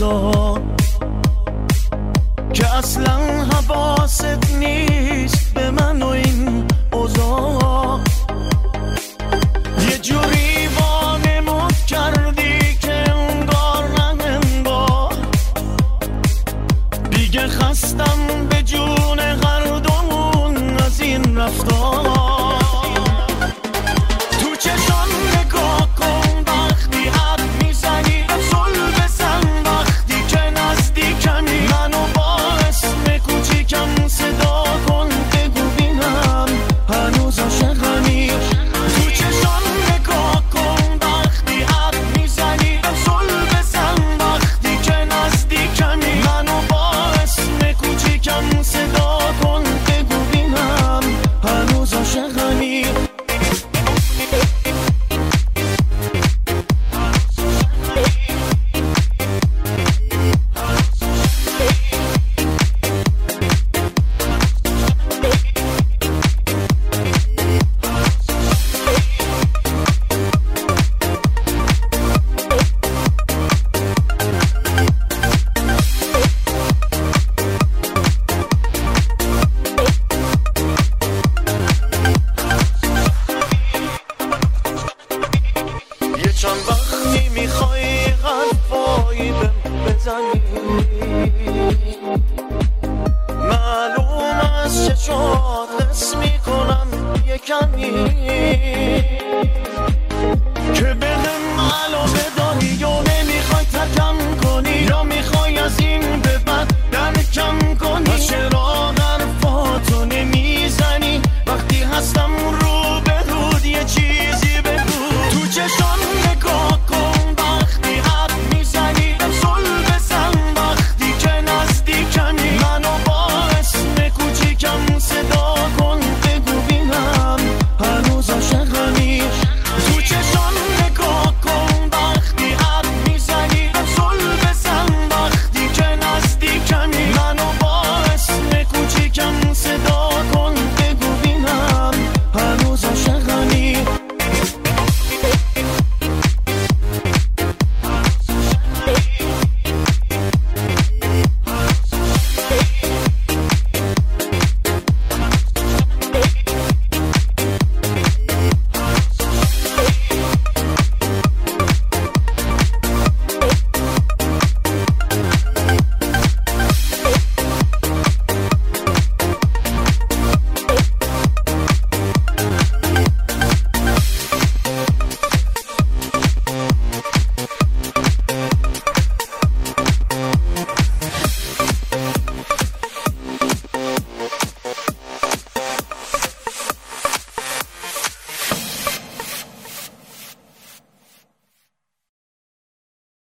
روزا که اصلا حواست نیست به من و این اوضاع. یه جوری وانمود کردی که انگار نه انگار دیگه خستم به جون هر دومون از این رفتار. تو چشم نگاه کن وقتی حد میزنی، زل بزن وقتی که نزدیکمی، منو با اسم کوچیکم صدا کن بگو بینم هنوز عاشقمی. تو چشم نگاه کن وقتی حد میزنی، زل بزن وقتی که نزدیکمی، منو با اسم کوچیکم صدا کن بگو بینم هنوز عاشقمی. چند وقتی میخوای حرفایی بهم بزنی، معلوم از چشات حس میکنم یه کمی